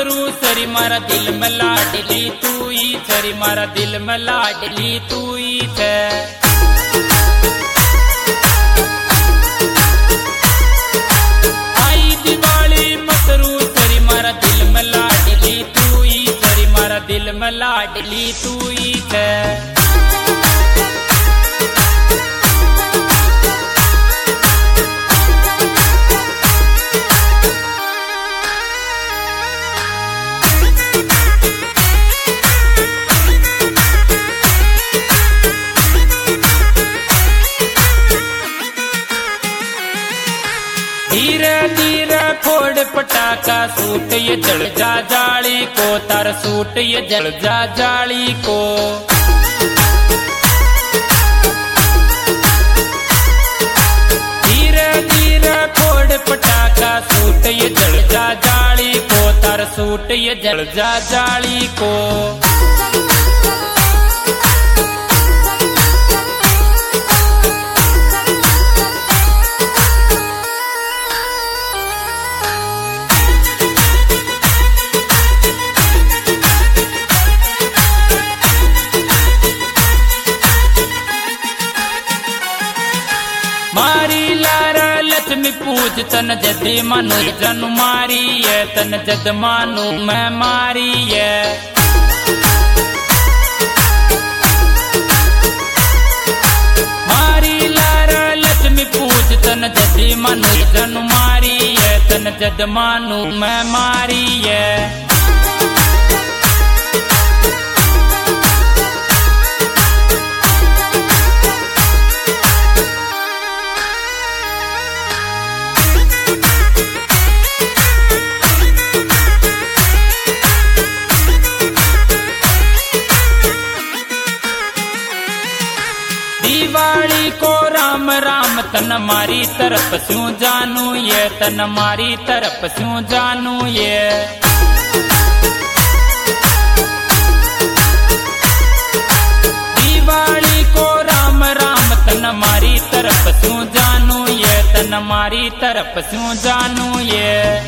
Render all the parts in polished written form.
मतरू सरी मारा दिल में लाडली तू ही सरी मारा दिल में लाडली तू ही है। आई दिवाली मतरू सरी मारा दिल में लाडली तू ही सरी मारा दिल में लाडली तू ही है। धीरे धीरे फोड़ पटाखा सूट ये जल जा जाली को तार सूट ये जल जा जाली को। धीरे धीरे फोड़ पटाखा सूट ये जल जा जाली को तार सूट ये जल जा जाली को। मारी लारा लक्ष्मी पूज तन जदि मनु जनु मारी है तन जद मानु मैं मारी है। मारी लारा लक्ष्मी पूज तन जदि मनु जनु मारी है तन जद मानु मैं मारी है। दिवाली को राम राम तन मारी तरफ स्यों जानू ये तन मारी तरफ स्यों जानू ये। दिवाली को राम राम तन मारी तरफ स्यों जानू ये तन मारी तरफ स्यों जानू ये।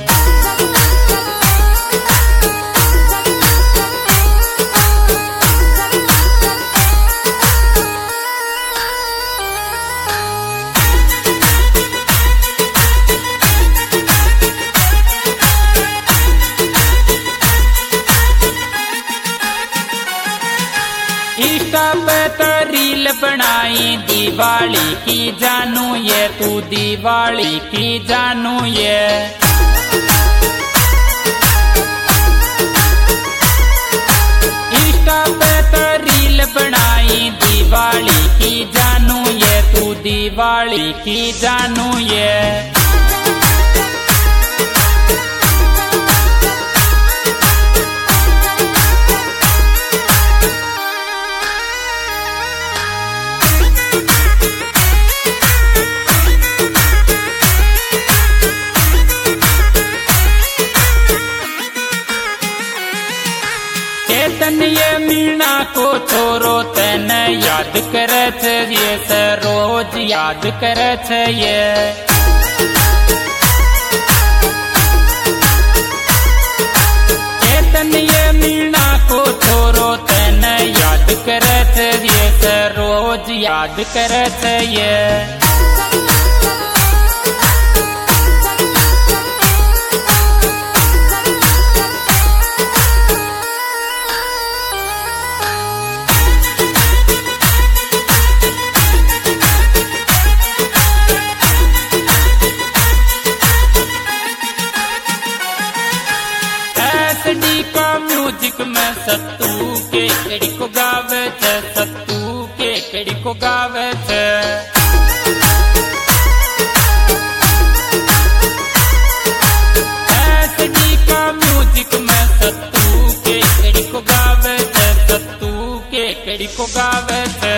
इंस्टा पे तो रील बनाई दिवाली की जानू ये तू दिवाली की जानू ये। इंस्टा पे तो रील बनाई दिवाली की जानू ये तू दिवाली की जानू ये। चेतन ये मीणा को छोरो तन याद करे छे ये से रोज याद करे छे ये। चेतन ये मीणा को छोरो तन याद करे छे ये से रोज याद करे छे ये। एसडी का म्यूजिक में सत्तू के कड़ी को गावे छे सत्तू के कड़ी को गावे छे। एसडी का म्यूजिक में सत्तू के कड़ी को गावे छे सत्तू के कड़ी को गावे छे।